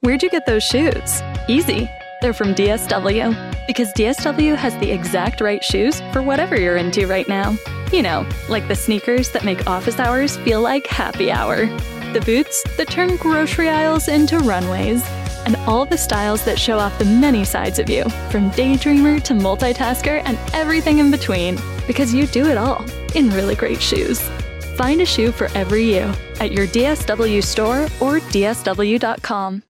Where'd you get those shoes? Easy. They're from DSW. Because DSW has the exact right shoes for whatever you're into right now. You know, like the sneakers that make office hours feel like happy hour. The boots that turn grocery aisles into runways. And all the styles that show off the many sides of you, from daydreamer to multitasker and everything in between. Because you do it all in really great shoes. Find a shoe for every you at your DSW store or DSW.com.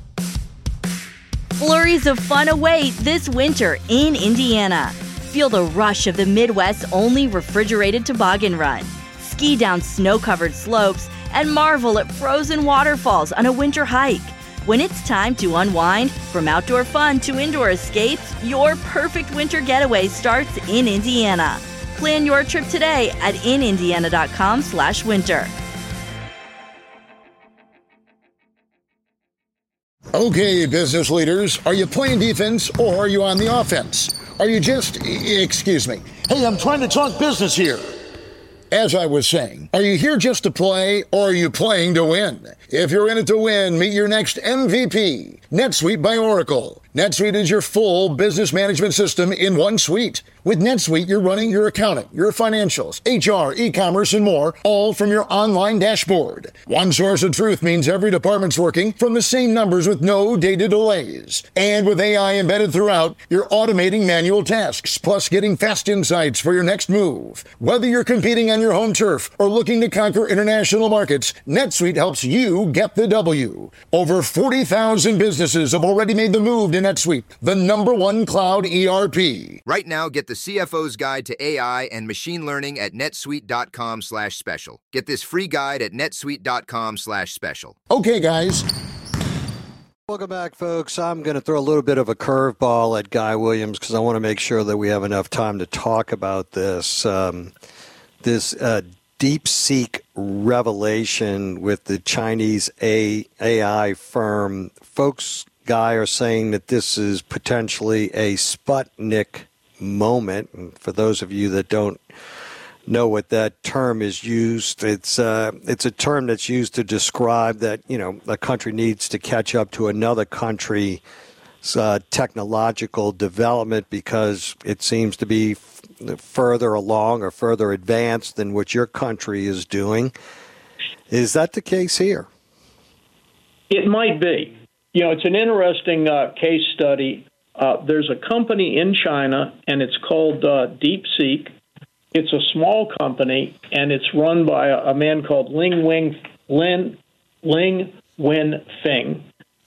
Flurries of fun await this winter in Indiana. Feel the rush of the Midwest's only refrigerated toboggan run. Ski down snow-covered slopes and marvel at frozen waterfalls on a winter hike. When it's time to unwind, from outdoor fun to indoor escapes, your perfect winter getaway starts in Indiana. Plan your trip today at inindiana.com/winter. Okay, business leaders, are you playing defense or are you on the offense? Are you just, excuse me. Hey, I'm trying to talk business here. As I was saying, are you here just to play or are you playing to win? If you're in it to win, meet your next MVP, NetSuite by Oracle. NetSuite is your full business management system in one suite. With NetSuite, you're running your accounting, your financials, HR, e-commerce, and more, all from your online dashboard. One source of truth means every department's working from the same numbers with no data delays. And with AI embedded throughout, you're automating manual tasks, plus getting fast insights for your next move. Whether you're competing on your home turf or looking to conquer international markets, NetSuite helps you get the W. Over 40,000 businesses have already made the move to NetSuite, the #1 cloud ERP. Right now, get the CFO's Guide to AI and Machine Learning at netsuite.com/special. Get this free guide at netsuite.com/special. Okay, guys. Welcome back, folks. I'm going to throw a little bit of a curveball at Guy Williams because I want to make sure that we have enough time to talk about this. This DeepSeek revelation with the Chinese AI firm. Folks, Guy, are saying that this is potentially a Sputnik moment. And for those of you that don't know what that term is used, it's a term that's used to describe that, you know, a country needs to catch up to another country's technological development because it seems to be further along or further advanced than what your country is doing. Is that the case here? It might be. You know, it's an interesting case study. There's a company in China, and it's called DeepSeek. It's a small company, and it's run by a man called Ling Wenfeng.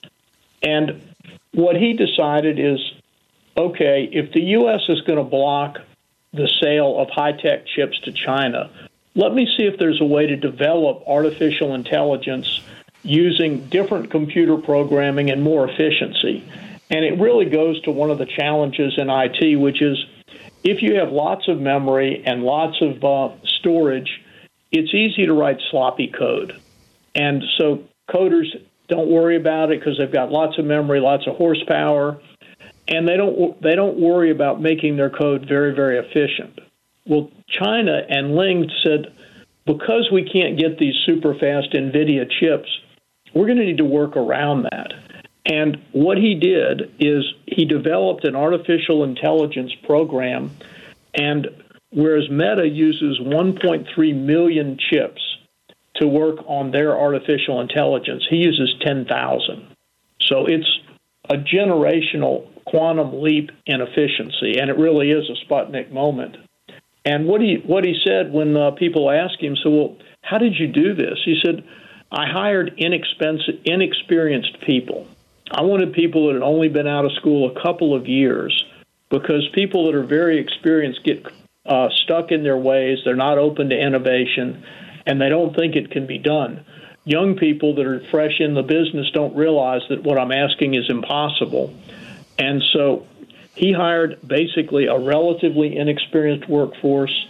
And what he decided is, okay, if the U.S. is going to block the sale of high-tech chips to China, let me see if there's a way to develop artificial intelligence using different computer programming and more efficiency. And it really goes to one of the challenges in IT, which is if you have lots of memory and lots of storage, it's easy to write sloppy code. And so coders don't worry about it because they've got lots of memory, lots of horsepower, and they don't worry about making their code very, very efficient. Well, China and Ling said, because we can't get these super fast NVIDIA chips, we're going to need to work around that. And what he did is he developed an artificial intelligence program, and whereas Meta uses 1.3 million chips to work on their artificial intelligence, he uses 10,000. So it's a generational quantum leap in efficiency, and it really is a Sputnik moment. And what he said when people asked him, so, well, how did you do this? He said, I hired inexperienced people. I wanted people that had only been out of school a couple of years, because people that are very experienced get stuck in their ways. They're not open to innovation, and they don't think it can be done. Young people that are fresh in the business don't realize that what I'm asking is impossible. And so he hired basically a relatively inexperienced workforce,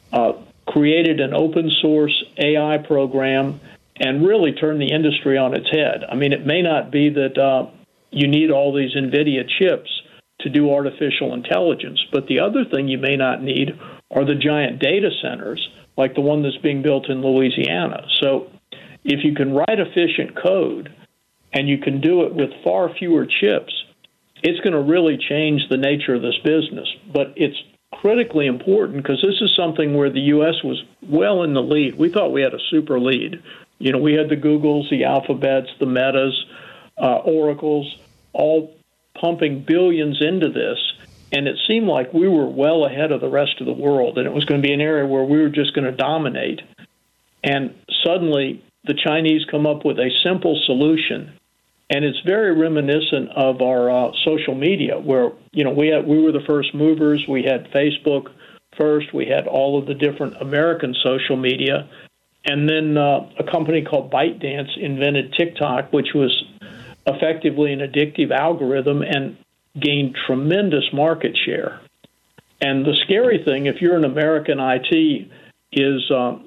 created an open source AI program, and really turned the industry on its head. I mean, it may not be that you need all these NVIDIA chips to do artificial intelligence, but the other thing you may not need are the giant data centers like the one that's being built in Louisiana. So if you can write efficient code and you can do it with far fewer chips, it's going to really change the nature of this business. But it's critically important because this is something where the U.S. was well in the lead. We thought we had a super lead. You know, we had the Googles, the Alphabets, the Metas, Oracles, all pumping billions into this. And it seemed like we were well ahead of the rest of the world, and it was going to be an area where we were just going to dominate. And suddenly the Chinese come up with a simple solution. And it's very reminiscent of our social media, where we were the first movers. We had Facebook first. We had all of the different American social media, and then a company called ByteDance invented TikTok, which was effectively an addictive algorithm and gained tremendous market share. And the scary thing, if you're an American IT, is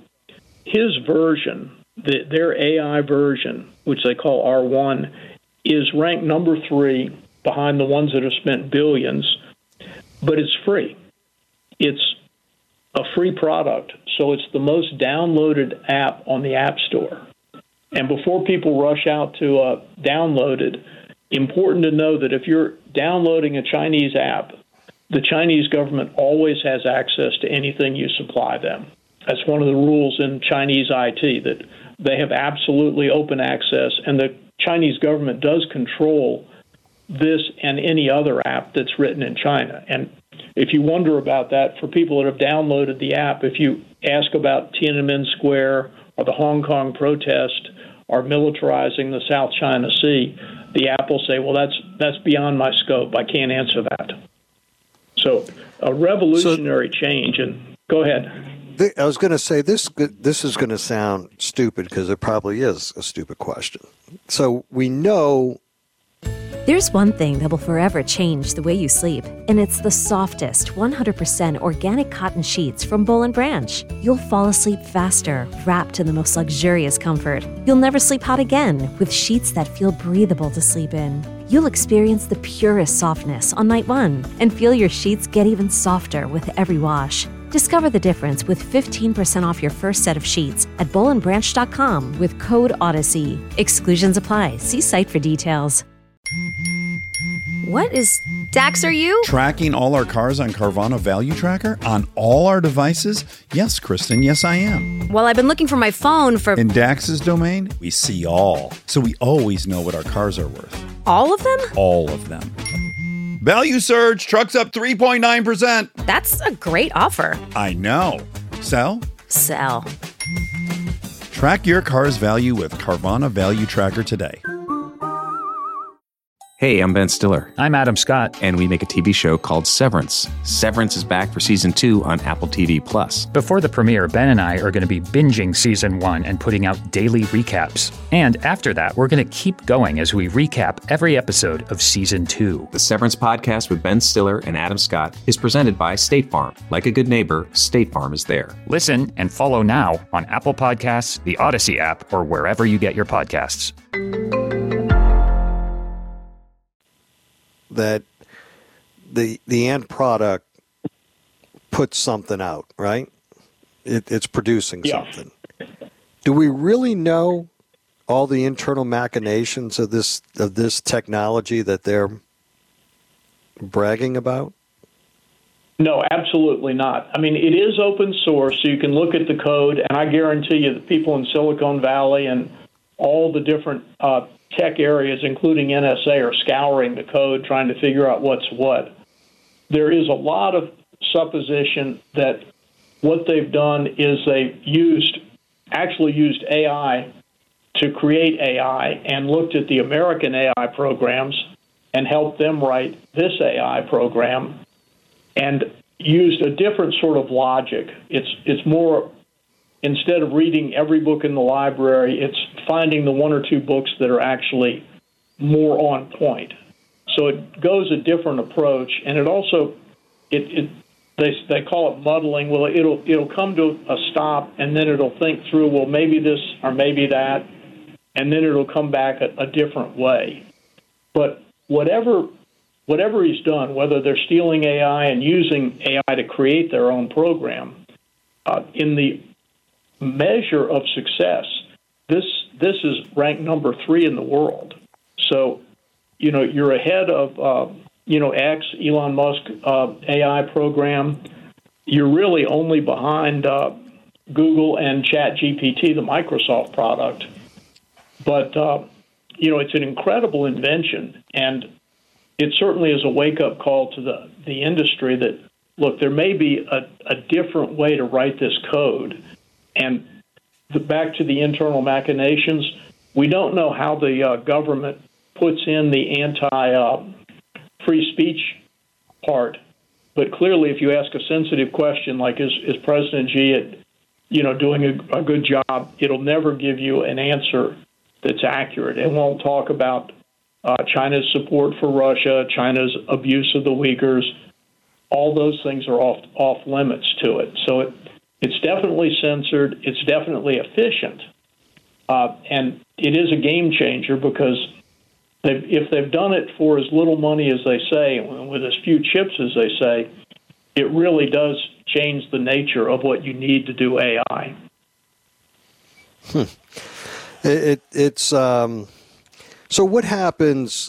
his version, their AI version, which they call R1. Is ranked number 3 behind the ones that have spent billions, but it's free. It's a free product, so it's the most downloaded app on the App Store. And before people rush out to download it, important to know that if you're downloading a Chinese app, the Chinese government always has access to anything you supply them. That's one of the rules in Chinese IT, that they have absolutely open access, and the Chinese government does control this and any other app that's written in China. And if you wonder about that, for people that have downloaded the app, if you ask about Tiananmen Square or the Hong Kong protest or militarizing the South China Sea, the app will say, well, that's beyond my scope. I can't answer that. So a revolutionary change. And go ahead. I was going to say this is going to sound stupid because it probably is a stupid question. So we know there's one thing that will forever change the way you sleep, and it's the softest 100% organic cotton sheets from Boll & Branch. You'll fall asleep faster, wrapped in the most luxurious comfort. You'll never sleep hot again with sheets that feel breathable to sleep in. You'll experience the purest softness on night 1 and feel your sheets get even softer with every wash. Discover the difference with 15% off your first set of sheets at bollandbranch.com with code Odyssey. Exclusions apply. See site for details. What is Dax, are you? Tracking all our cars on Carvana Value Tracker on all our devices? Yes, Kristen, yes I am. Well, I've been looking for my phone for... In Dax's domain, we see all. So we always know what our cars are worth. All of them? All of them. Value surge, trucks up 3.9%. That's a great offer. I know. Sell? Sell. Track your car's value with Carvana Value Tracker today. Hey, I'm Ben Stiller. I'm Adam Scott. And we make a TV show called Severance. Severance is back for Season 2 on Apple TV+. Before the premiere, Ben and I are going to be binging Season 1 and putting out daily recaps. And after that, we're going to keep going as we recap every episode of Season 2. The Severance podcast with Ben Stiller and Adam Scott is presented by State Farm. Like a good neighbor, State Farm is there. Listen and follow now on Apple Podcasts, the Odyssey app, or wherever you get your podcasts. That the end product puts something out, right? It's producing something. Do we really know all the internal machinations of this technology that they're bragging about? No, absolutely not. I mean, it is open source, so you can look at the code, and I guarantee you that people in Silicon Valley and all the different tech areas, including NSA, are scouring the code, trying to figure out what's what. There is a lot of supposition that what they've done is they've actually used AI to create AI and looked at the American AI programs and helped them write this AI program and used a different sort of logic. It's more, instead of reading every book in the library, it's finding the one or two books that are actually more on point. So it goes a different approach, and it also they call it muddling. Well, it'll come to a stop, and then it'll think through, well, maybe this or maybe that, and then it'll come back a different way. But whatever he's done, whether they're stealing AI and using AI to create their own program, in the measure of success, this is ranked number 3 in the world. So, you're ahead of, X, Elon Musk AI program. You're really only behind Google and ChatGPT, the Microsoft product. But, it's an incredible invention, and it certainly is a wake-up call to the industry that, look, there may be a different way to write this code. And back to the internal machinations, we don't know how the government puts in the anti-free speech part. But clearly, if you ask a sensitive question like, is President Xi doing a good job, it'll never give you an answer that's accurate. It won't talk about China's support for Russia, China's abuse of the Uyghurs. All those things are off limits to it. So it's definitely censored. It's definitely efficient. And it is a game changer because if they've done it for as little money as they say, with as few chips as they say, it really does change the nature of what you need to do AI. So what happens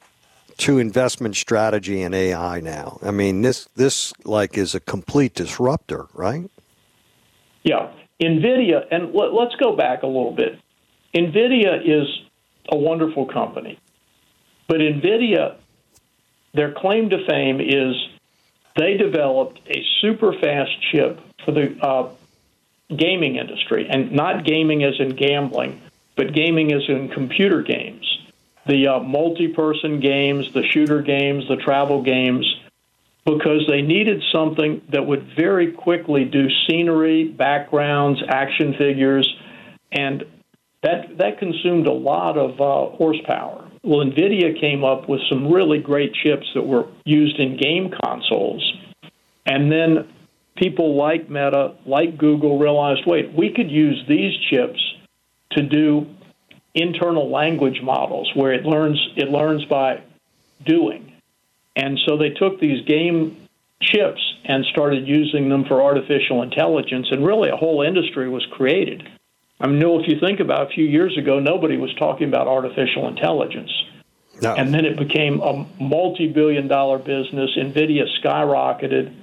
to investment strategy in AI now? I mean, this is a complete disruptor, right? Yeah. NVIDIA, and let's go back a little bit. NVIDIA is a wonderful company. But NVIDIA, their claim to fame is they developed a super fast chip for the gaming industry, and not gaming as in gambling, but gaming as in computer games. The multi-person games, the shooter games, the travel games, because they needed something that would very quickly do scenery, backgrounds, action figures, and that consumed a lot of horsepower. Well, NVIDIA came up with some really great chips that were used in game consoles. And then people like Meta, like Google, realized, wait, we could use these chips to do internal language models where it learns by doing. And so they took these game chips and started using them for artificial intelligence, and really a whole industry was created. I mean, Noel, if you think about a few years ago, nobody was talking about artificial intelligence. No. And then it became a multi-billion-dollar business. NVIDIA skyrocketed.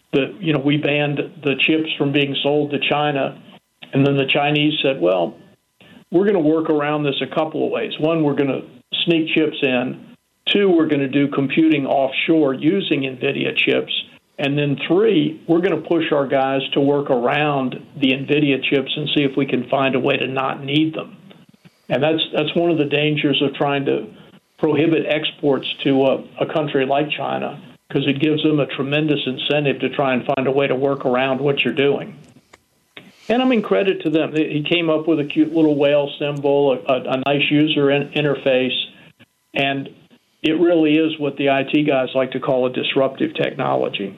We banned the chips from being sold to China. And then the Chinese said, well, we're going to work around this a couple of ways. One, we're going to sneak chips in. Two, we're going to do computing offshore using NVIDIA chips. And then three, we're going to push our guys to work around the NVIDIA chips and see if we can find a way to not need them. And that's one of the dangers of trying to prohibit exports to a country like China, because it gives them a tremendous incentive to try and find a way to work around what you're doing. And I mean, credit to them. He came up with a cute little whale symbol, a nice user interface, and it really is what the IT guys like to call a disruptive technology.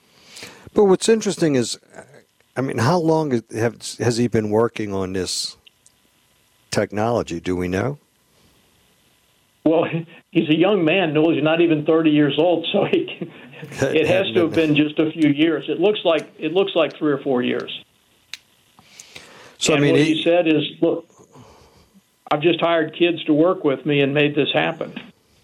But what's interesting is, I mean, how long has he been working on this technology? Do we know? Well, he's a young man. No, he's not even 30 years old, so it has to have been just a few years. It looks like 3 or 4 years. So, and I mean, what he said is, look, I've just hired kids to work with me and made this happen.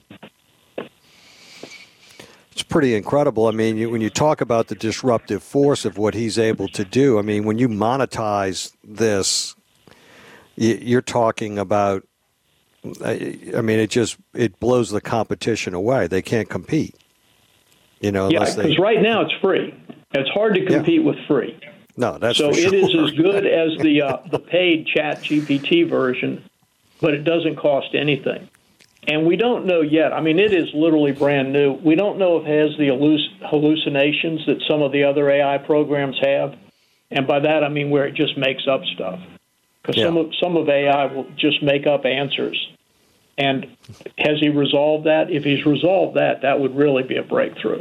It's pretty incredible. I mean, when you talk about the disruptive force of what he's able to do, I mean, when you monetize this, you're talking about, I mean, it blows the competition away. They can't compete. Yeah, because right now it's free. It's hard to compete with free. No, that's so for sure. It is as good as the paid ChatGPT version, but it doesn't cost anything. And we don't know yet. I mean, it is literally brand new. We don't know if it has the hallucinations that some of the other AI programs have. And by that, I mean where it just makes up stuff. Because some of AI will just make up answers. And has he resolved that? If he's resolved that, that would really be a breakthrough.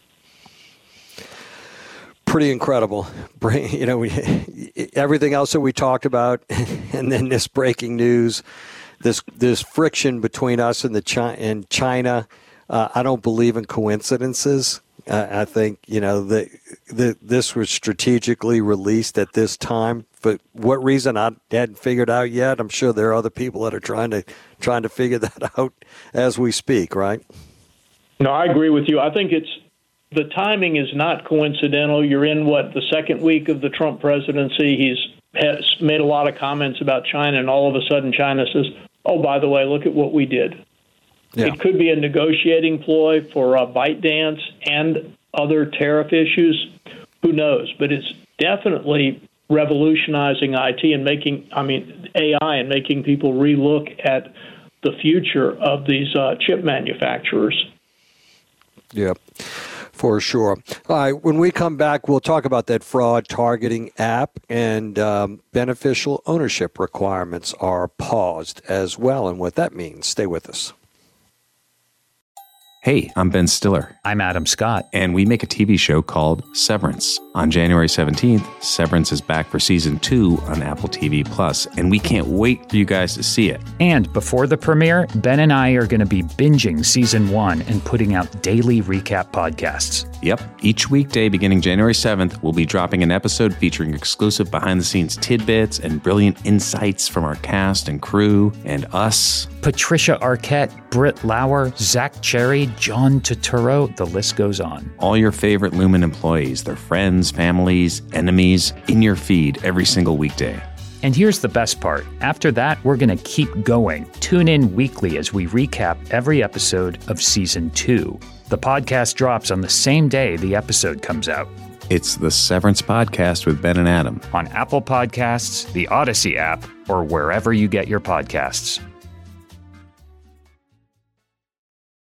Pretty incredible. Everything else that we talked about, and then this breaking news, this friction between us and China. I don't believe in coincidences. I think this was strategically released at this time for what reason I hadn't figured out yet. I'm sure there are other people that are trying to figure that out as we speak, right? No, I agree with you. I think the timing is not coincidental. You're in, the second week of the Trump presidency. Has made a lot of comments about China, and all of a sudden China says, oh, by the way, look at what we did. Yeah. It could be a negotiating ploy for ByteDance and other tariff issues. Who knows? But it's definitely revolutionizing IT and AI and making people relook at the future of these chip manufacturers. Yeah, for sure. All right, when we come back, we'll talk about that fraud targeting app, and beneficial ownership requirements are paused as well, and what that means. Stay with us. Hey, I'm Ben Stiller. I'm Adam Scott. And we make a TV show called Severance. On January 17th, Severance is back for Season 2 on Apple TV+, and we can't wait for you guys to see it. And before the premiere, Ben and I are going to be binging Season 1 and putting out daily recap podcasts. Yep. Each weekday beginning January 7th, we'll be dropping an episode featuring exclusive behind-the-scenes tidbits and brilliant insights from our cast and crew and us. Patricia Arquette, Britt Lauer, Zach Cherry, John Turturro, the list goes on. All your favorite Lumen employees, their friends, families, enemies, in your feed every single weekday. And here's the best part. After that, we're going to keep going. Tune in weekly as we recap every episode of Season 2. The podcast drops on the same day the episode comes out. It's the Severance Podcast with Ben and Adam. On Apple Podcasts, the Odyssey app, or wherever you get your podcasts.